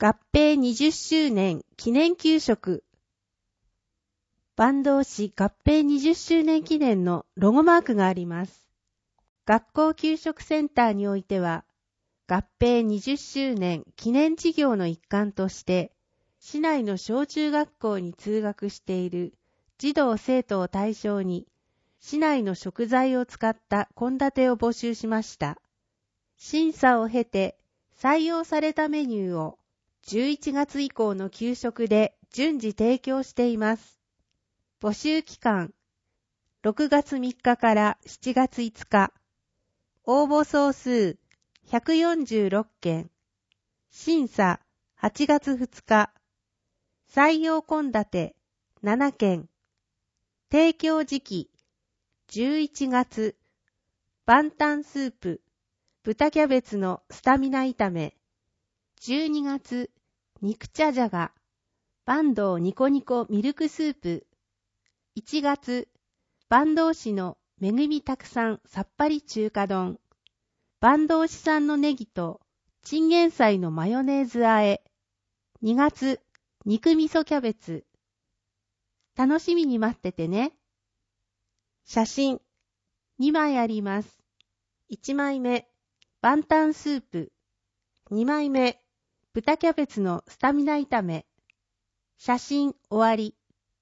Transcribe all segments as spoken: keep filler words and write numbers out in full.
合併にじゅっしゅうねん記念給食。坂東市合併にじゅっしゅうねん記念のロゴマークがあります。学校給食センターにおいては、合併にじゅっしゅうねん記念事業の一環として、市内の小中学校に通学している児童生徒を対象に、市内の食材を使った献立を募集しました。審査を経て採用されたメニューをじゅういちがつ以降の給食で順次提供しています。募集期間、ろくがつみっかからしちがついつか。応募総数ひゃくよんじゅうろっけん。審査はちがつふつか。採用献立ななけん。提供時期じゅういちがつ。ワンタンスープ、豚キャベツのスタミナ炒め。じゅうにがつ、肉茶じゃが、坂東ニコニコミルクスープ。いちがつ、坂東市のめぐみたくさんさっぱり中華丼。坂東市産のネギとチンゲン菜のマヨネーズ和え。にがつ、肉味噌キャベツ。楽しみに待っててね。写真、にまいあります。いちまいめ、ワンタンスープ。にまいめ、豚キャベツのスタミナ炒め。写真終わり。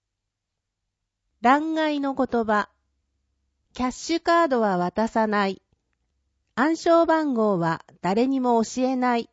欄外の言葉。キャッシュカードは渡さない。暗証番号は誰にも教えない。